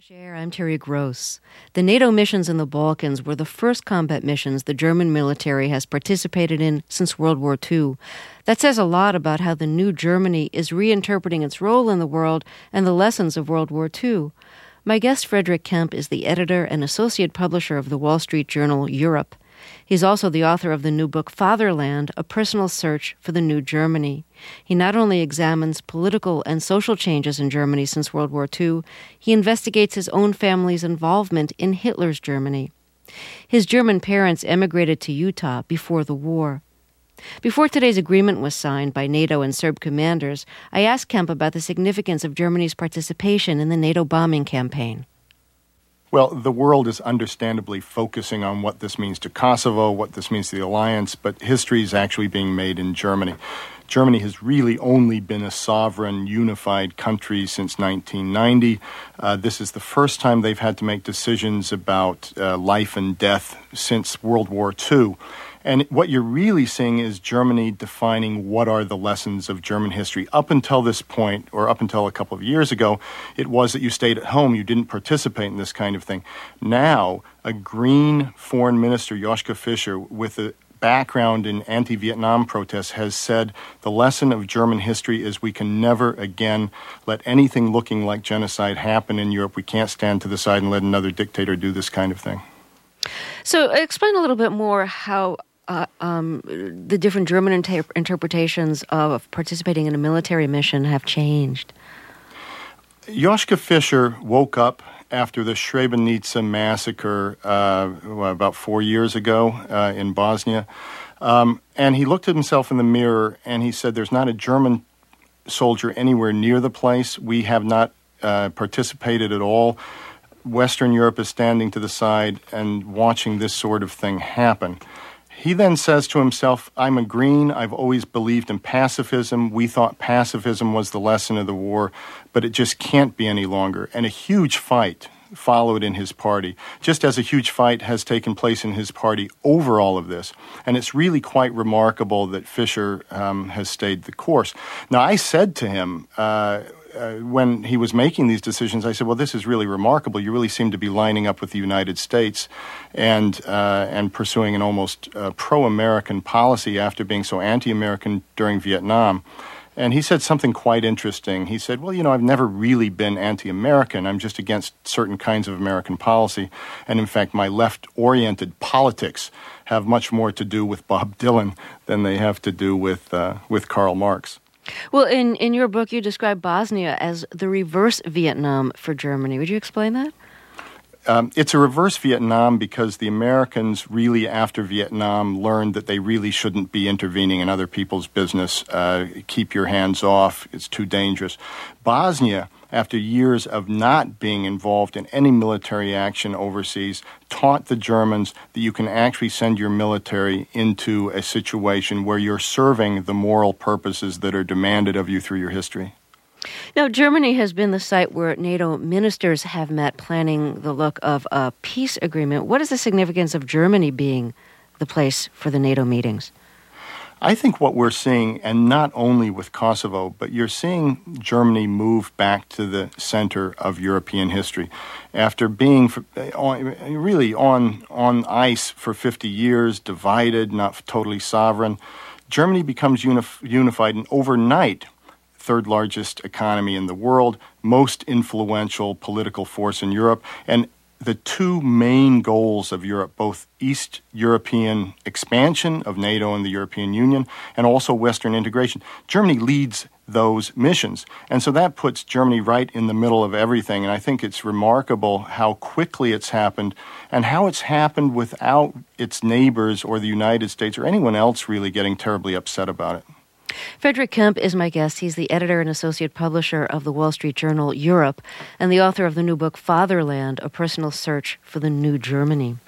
Air, I'm Terry Gross. The NATO missions in the Balkans were the first combat missions the German military has participated in since World War II. That says a lot about how the new Germany is reinterpreting its role in the world and the lessons of World War II. My guest, Frederick Kemp, is the editor and associate publisher of the Wall Street Journal Europe. He's also the author of the new book Fatherland, A Personal Search for the New Germany. He not only examines political and social changes in Germany since World War II, he investigates his own family's involvement in Hitler's Germany. His German parents emigrated to Utah before the war. Before today's agreement was signed by NATO and Serb commanders, I asked Kemp about the significance of Germany's participation in the NATO bombing campaign. Well, the world is understandably focusing on what this means to Kosovo, what this means to the alliance, but history is actually being made in Germany. Germany has really only been a sovereign, unified country since 1990. This is the first time they've had to make decisions about life and death since World War II. And what you're really seeing is Germany defining what are the lessons of German history. Up until this point, or up until a couple of years ago, it was that you stayed at home, you didn't participate in this kind of thing. Now, a green foreign minister, Joschka Fischer, with a background in anti-Vietnam protests, has said the lesson of German history is we can never again let anything looking like genocide happen in Europe. We can't stand to the side and let another dictator do this kind of thing. So explain a little bit more how the different German interpretations of participating in a military mission have changed. Joschka Fischer woke up after the Srebrenica massacre about 4 years ago in Bosnia, and he looked at himself in the mirror and he said, there's not a German soldier anywhere near the place. We have not participated at all. Western Europe is standing to the side and watching this sort of thing happen. He then says to himself, I'm a green, I've always believed in pacifism. We thought pacifism was the lesson of the war, but it just can't be any longer. And a huge fight followed in his party, just as a huge fight has taken place in his party over all of this. And it's really quite remarkable that Fischer has stayed the course. Now, I said to him, when he was making these decisions, I said, well, this is really remarkable. You really seem to be lining up with the United States and pursuing an almost pro-American policy after being so anti-American during Vietnam. And he said something quite interesting. He said, well, I've never really been anti-American. I'm just against certain kinds of American policy. And in fact, my left-oriented politics have much more to do with Bob Dylan than they have to do with Karl Marx. Well, in your book, you describe Bosnia as the reverse Vietnam for Germany. Would you explain that? It's a reverse Vietnam because the Americans really, after Vietnam, learned that they really shouldn't be intervening in other people's business. Keep your hands off. It's too dangerous. Bosnia, after years of not being involved in any military action overseas, taught the Germans that you can actually send your military into a situation where you're serving the moral purposes that are demanded of you through your history. Now, Germany has been the site where NATO ministers have met planning the look of a peace agreement. What is the significance of Germany being the place for the NATO meetings? I think what we're seeing, and not only with Kosovo, but you're seeing Germany move back to the center of European history. After being really on ice for 50 years, divided, not totally sovereign, Germany becomes unified, and overnight, third largest economy in the world, most influential political force in Europe, and the two main goals of Europe, both East European expansion of NATO and the European Union, and also Western integration. Germany leads those missions. And so that puts Germany right in the middle of everything. And I think it's remarkable how quickly it's happened and how it's happened without its neighbors or the United States or anyone else really getting terribly upset about it. Frederick Kemp is my guest. He's the editor and associate publisher of the Wall Street Journal Europe and the author of the new book Fatherland, A Personal Search for the New Germany.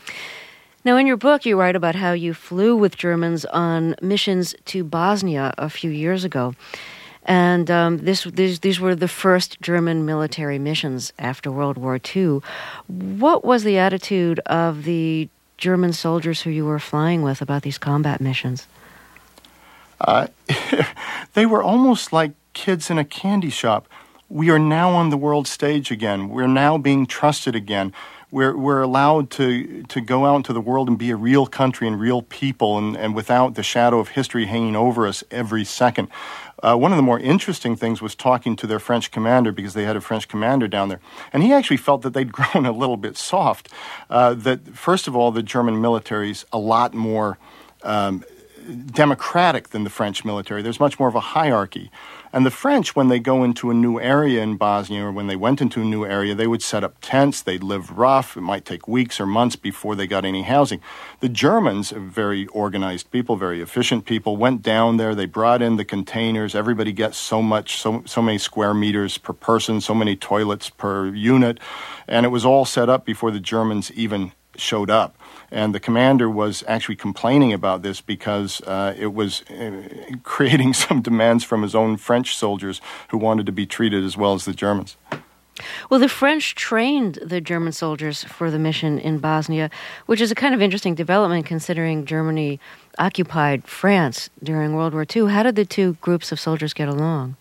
Now, in your book, you write about how you flew with Germans on missions to Bosnia a few years ago. And these were the first German military missions after World War II. What was the attitude of the German soldiers who you were flying with about these combat missions? They were almost like kids in a candy shop. we are now on the world stage again. We're now being trusted again. We're allowed to go out into the world and be a real country and real people, and without the shadow of history hanging over us every second. One of the more interesting things was talking to their French commander, because they had a French commander down there. And he actually felt that they'd grown a little bit soft. That, first of all, the German military's a lot more democratic than the French military. There's much more of a hierarchy. And the French, when they go into a new area in Bosnia, or when they went into a new area, they would set up tents, they'd live rough, it might take weeks or months before they got any housing. The Germans, very organized people, very efficient people, went down there, they brought in the containers, everybody gets so many square meters per person, so many toilets per unit, and it was all set up before the Germans even showed up. And the commander was actually complaining about this because it was creating some demands from his own French soldiers who wanted to be treated as well as the Germans. Well, the French trained the German soldiers for the mission in Bosnia, which is a kind of interesting development considering Germany occupied France during World War II. How did the two groups of soldiers get along?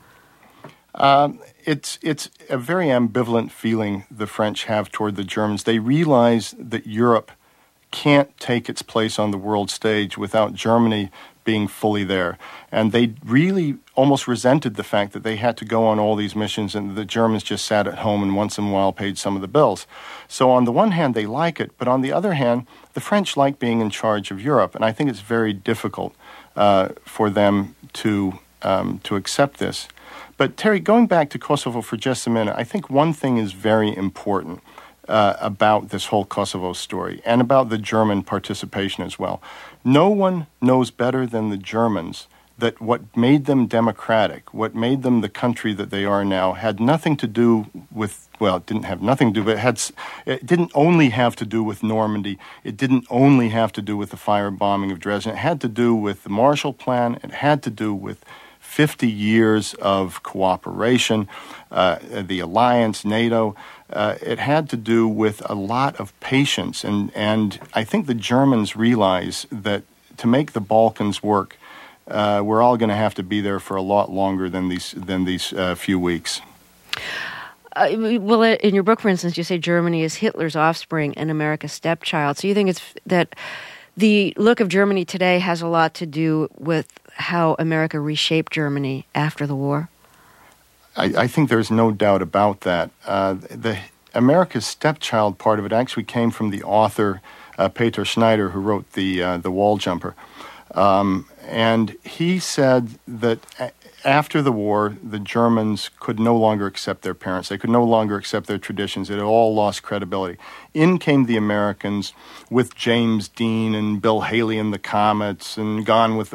It's a very ambivalent feeling the French have toward the Germans. They realize that Europe can't take its place on the world stage without Germany being fully there. And they really almost resented the fact that they had to go on all these missions and the Germans just sat at home and once in a while paid some of the bills. So on the one hand, they like it, but on the other hand, the French like being in charge of Europe. And I think it's very difficult for them to accept this. But Terry, going back to Kosovo for just a minute, I think one thing is very important about this whole Kosovo story and about the German participation as well. No one knows better than the Germans that what made them democratic, what made them the country that they are now, had nothing to do with, well, it didn't have nothing to do, but it didn't only have to do with Normandy. It didn't only have to do with the firebombing of Dresden. It had to do with the Marshall Plan. It had to do with 50 years of cooperation, the alliance, NATO. It had to do with a lot of patience. And I think the Germans realize that to make the Balkans work, we're all going to have to be there for a lot longer than these few weeks. Well, in your book, for instance, you say Germany is Hitler's offspring and America's stepchild. So you think it's that the look of Germany today has a lot to do with how America reshaped Germany after the war? I think there's no doubt about that. The America's stepchild part of it actually came from the author Peter Schneider, who wrote the Wall Jumper. And he said that after the war, the Germans could no longer accept their parents. They could no longer accept their traditions. It had all lost credibility. In came the Americans with James Dean and Bill Haley and the Comets and Gone with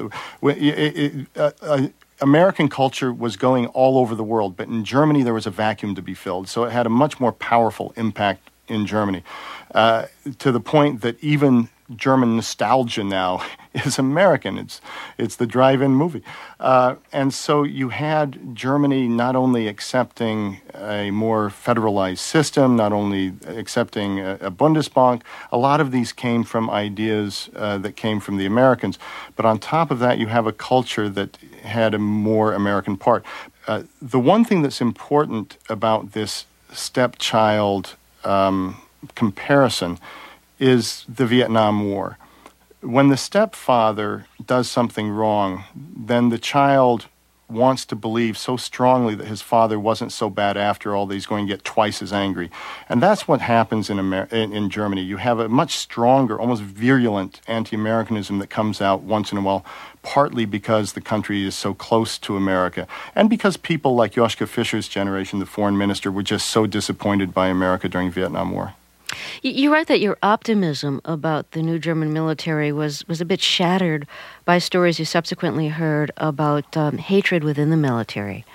the... American culture was going all over the world, but in Germany there was a vacuum to be filled. So it had a much more powerful impact in Germany, to the point that even German nostalgia now is American. It's the drive-in movie. And so you had Germany not only accepting a more federalized system, not only accepting a Bundesbank, a lot of these came from ideas that came from the Americans. But on top of that, you have a culture that had a more American part. The one thing that's important about this stepchild comparison is the Vietnam War. When the stepfather does something wrong, then the child wants to believe so strongly that his father wasn't so bad after all that he's going to get twice as angry. And that's what happens in Germany. You have a much stronger, almost virulent anti-Americanism that comes out once in a while, partly because the country is so close to America, and because people like Joschka Fischer's generation, the foreign minister, were just so disappointed by America during the Vietnam War. You write that your optimism about the new German military was a bit shattered by stories you subsequently heard about hatred within the military.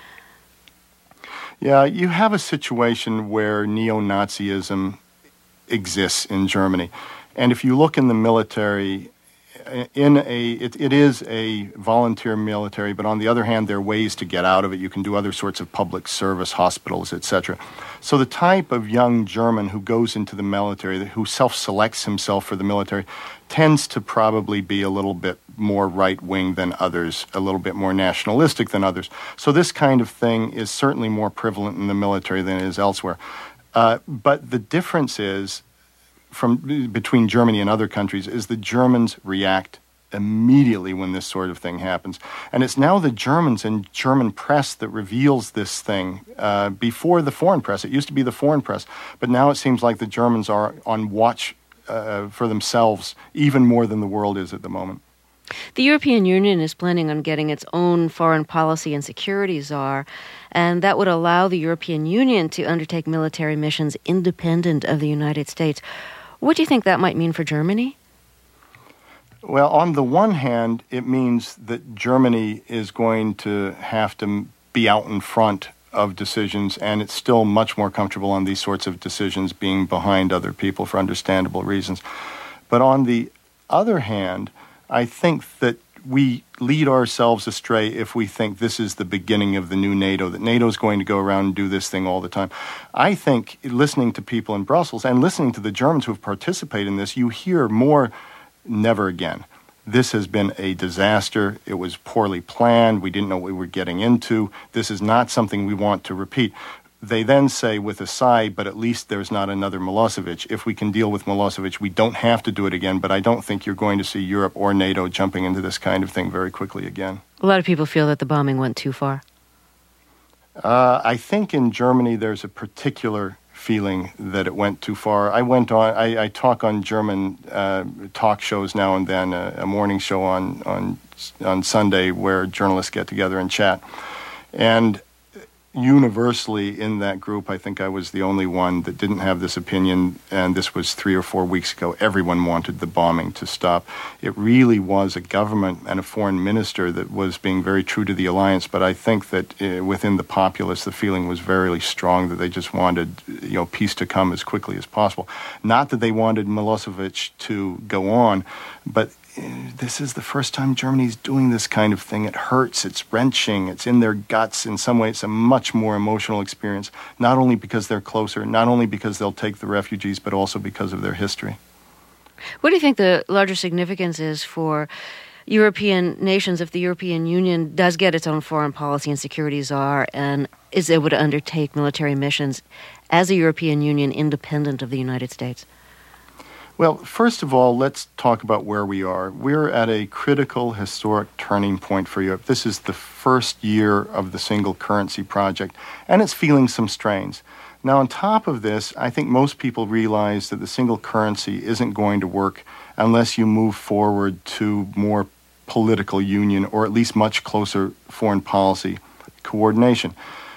Yeah, you have a situation where neo-Nazism exists in Germany. And if you look in the military, it is a volunteer military, but on the other hand, there are ways to get out of it. You can do other sorts of public service, hospitals, etc. So the type of young German who goes into the military, who self-selects himself for the military, tends to probably be a little bit more right-wing than others, a little bit more nationalistic than others. So this kind of thing is certainly more prevalent in the military than it is elsewhere. But the difference is, between Germany and other countries, is the Germans react immediately when this sort of thing happens. And it's now the Germans and German press that reveals this thing before the foreign press. It used to be the foreign press, but now it seems like the Germans are on watch for themselves even more than the world is at the moment. The European Union is planning on getting its own foreign policy and security czar, and that would allow the European Union to undertake military missions independent of the United States. What do you think that might mean for Germany? Well, on the one hand, it means that Germany is going to have to be out in front of decisions, and it's still much more comfortable on these sorts of decisions being behind other people for understandable reasons. But on the other hand, I think that we lead ourselves astray if we think this is the beginning of the new NATO, that NATO is going to go around and do this thing all the time. I think, listening to people in Brussels and listening to the Germans who have participated in this, you hear more, never again. This has been a disaster. It was poorly planned. We didn't know what we were getting into. This is not something we want to repeat. They then say with a sigh, but at least there's not another Milosevic. If we can deal with Milosevic, we don't have to do it again, but I don't think you're going to see Europe or NATO jumping into this kind of thing very quickly again. A lot of people feel that the bombing went too far. I think in Germany there's a particular feeling that it went too far. I talk on German talk shows now and then, a morning show on Sunday where journalists get together and chat. And universally in that group, I think I was the only one that didn't have this opinion, and this was 3 or 4 weeks ago. Everyone wanted the bombing to stop. It really was a government and a foreign minister that was being very true to the alliance, but I think that within the populace, the feeling was very strong that they just wanted, peace to come as quickly as possible. Not that they wanted Milosevic to go on, but this is the first time Germany's doing this kind of thing. It hurts, it's wrenching, it's in their guts. In some way, it's a much more emotional experience, not only because they're closer, not only because they'll take the refugees, but also because of their history. What do you think the larger significance is for European nations if the European Union does get its own foreign policy and security czar and is able to undertake military missions as a European Union independent of the United States? Well, first of all, let's talk about where we are. We're at a critical historic turning point for Europe. This is the first year of the single currency project, and it's feeling some strains. Now, on top of this, I think most people realize that the single currency isn't going to work unless you move forward to more political union, or at least much closer foreign policy coordination.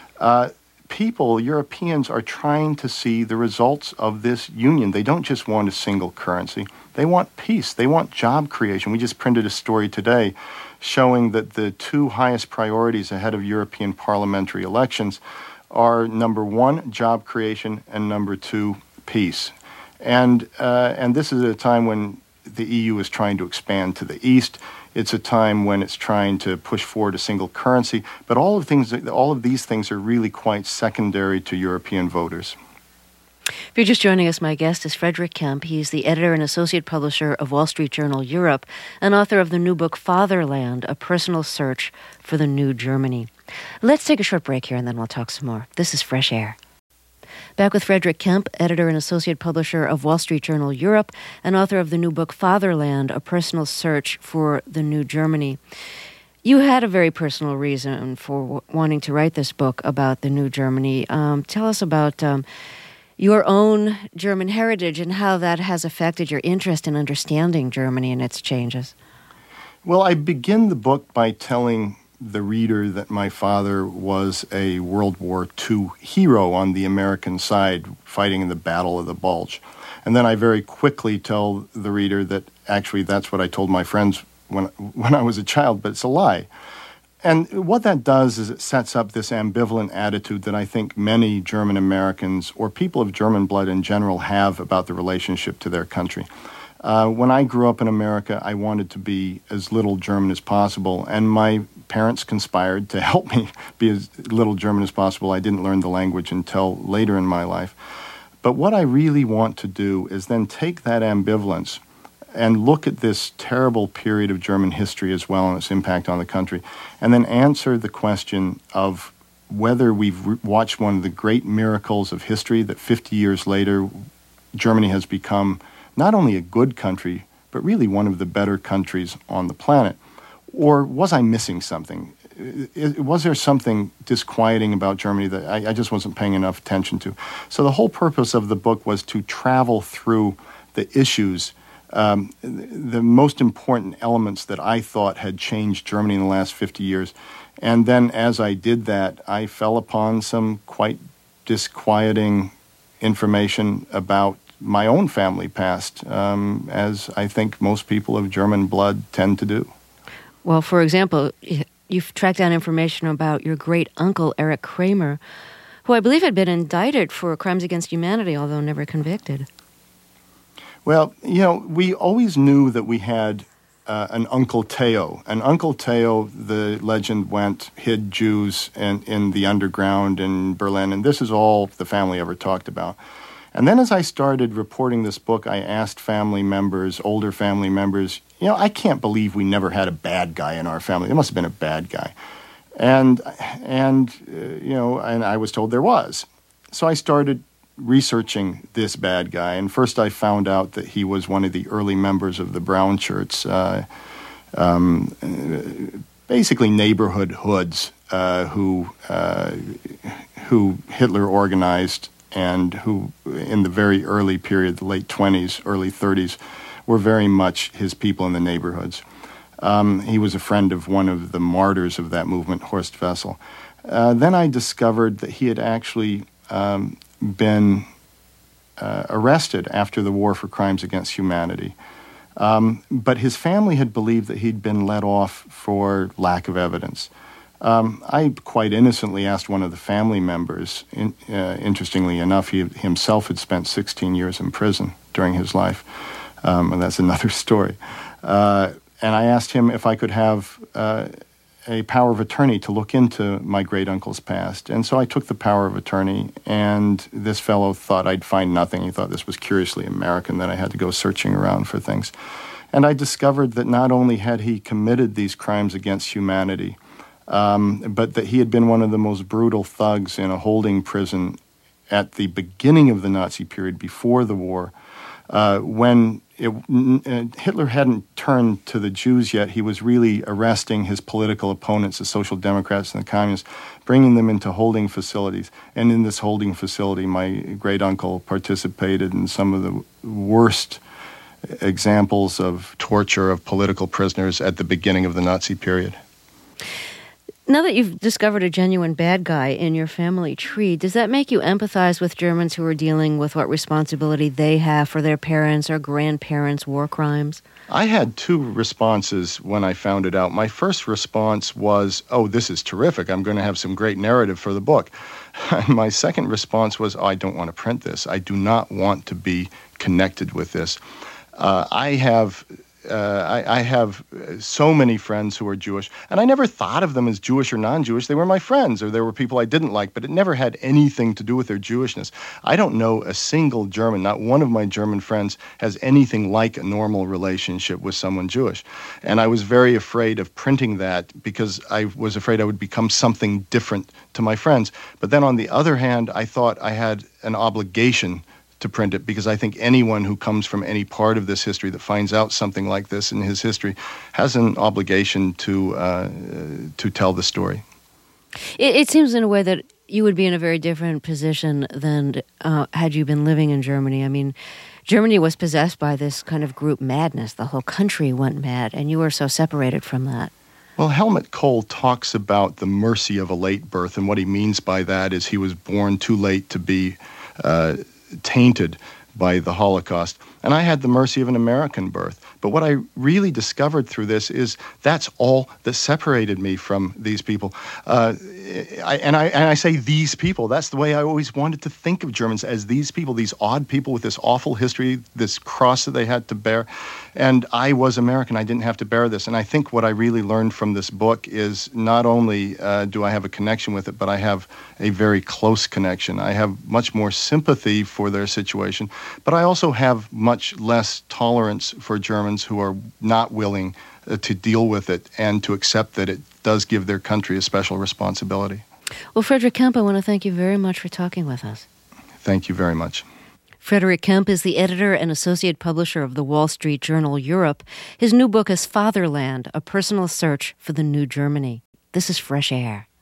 Europeans are trying to see the results of this union. They don't just want a single currency. They want peace. They want job creation. We just printed a story today showing that the two highest priorities ahead of European parliamentary elections are, number one, job creation, and number two, peace. And this is at a time when the EU is trying to expand to the east. It's a time when it's trying to push forward a single currency. But all of these things are really quite secondary to European voters. If you're just joining us, my guest is Frederick Kempe. He's the editor and associate publisher of Wall Street Journal Europe and author of the new book Fatherland, A Personal Search for the New Germany. Let's take a short break here and then we'll talk some more. This is Fresh Air. Back with Frederick Kempe, editor and associate publisher of Wall Street Journal Europe and author of the new book Fatherland, A Personal Search for the New Germany. You had a very personal reason for wanting to write this book about the New Germany. Tell us about your own German heritage and how that has affected your interest in understanding Germany and its changes. Well, I begin the book by telling the reader that my father was a World War II hero on the American side, fighting in the Battle of the Bulge. And then I very quickly tell the reader that actually that's what I told my friends when I was a child, but it's a lie. And what that does is it sets up this ambivalent attitude that I think many German Americans or people of German blood in general have about the relationship to their country. When I grew up in America, I wanted to be as little German as possible, and my parents conspired to help me be as little German as possible. I didn't learn the language until later in my life. But what I really want to do is then take that ambivalence and look at this terrible period of German history as well and its impact on the country, and then answer the question of whether we've watched one of the great miracles of history, that 50 years later, Germany has become not only a good country, but really one of the better countries on the planet. Or was I missing something? Was there something disquieting about Germany that I just wasn't paying enough attention to? So the whole purpose of the book was to travel through the issues, the most important elements that I thought had changed Germany in the last 50 years. And then as I did that, I fell upon some quite disquieting information about my own family past, as I think most people of German blood tend to do. Well, for example, you've tracked down information about your great-uncle, Erich Kramer, who I believe had been indicted for crimes against humanity, although never convicted. Well, we always knew that we had an Uncle Theo. And Uncle Theo, the legend went, hid Jews in the underground in Berlin, and this is all the family ever talked about. And then as I started reporting this book, I asked family members, older family members, I can't believe we never had a bad guy in our family. There must have been a bad guy. And I was told there was. So I started researching this bad guy. And first I found out that he was one of the early members of the Brown Shirts, basically neighborhood hoods who Hitler organized, and who in the very early period, the late 20s, early 30s, were very much his people in the neighborhoods. He was a friend of one of the martyrs of that movement, Horst Wessel. Then I discovered that he had actually been arrested after the war for crimes against humanity. But his family had believed that he'd been let off for lack of evidence. I quite innocently asked one of the family members, interestingly enough, he himself had spent 16 years in prison during his life, and that's another story. And I asked him if I could have a power of attorney to look into my great-uncle's past. And so I took the power of attorney, and this fellow thought I'd find nothing. He thought this was curiously American, that I had to go searching around for things. And I discovered that not only had he committed these crimes against humanity, but that he had been one of the most brutal thugs in a holding prison at the beginning of the Nazi period, before the war, when Hitler hadn't turned to the Jews yet. He was really arresting his political opponents, the Social Democrats and the Communists, bringing them into holding facilities. And in this holding facility, my great-uncle participated in some of the worst examples of torture of political prisoners at the beginning of the Nazi period. Now that you've discovered a genuine bad guy in your family tree, does that make you empathize with Germans who are dealing with what responsibility they have for their parents' or grandparents' war crimes? I had two responses when I found it out. My first response was, oh, this is terrific. I'm going to have some great narrative for the book. And my second response was, oh, I don't want to print this. I do not want to be connected with this. I have so many friends who are Jewish, and I never thought of them as Jewish or non-Jewish. They were my friends, or they were people I didn't like, but it never had anything to do with their Jewishness. I don't know a single German, not one of my German friends has anything like a normal relationship with someone Jewish. And I was very afraid of printing that because I was afraid I would become something different to my friends. But then on the other hand, I thought I had an obligation to print it, because I think anyone who comes from any part of this history that finds out something like this in his history has an obligation to tell the story. It seems in a way that you would be in a very different position than had you been living in Germany. I mean, Germany was possessed by this kind of group madness. The whole country went mad, and you were so separated from that. Well, Helmut Kohl talks about the mercy of a late birth, and what he means by that is he was born too late to be tainted by the Holocaust. And I had the mercy of an American birth. But what I really discovered through this is that's all that separated me from these people. I say these people. That's the way I always wanted to think of Germans, as these people, these odd people with this awful history, this cross that they had to bear. And I was American. I didn't have to bear this. And I think what I really learned from this book is not only do I have a connection with it, but I have a very close connection. I have much more sympathy for their situation, but I also have much less tolerance for Germans who are not willing to deal with it and to accept that it does give their country a special responsibility. Well, Frederick Kempe, I want to thank you very much for talking with us. Thank you very much. Frederick Kempe is the editor and associate publisher of the Wall Street Journal Europe. His new book is Fatherland, A Personal Search for the New Germany. This is Fresh Air.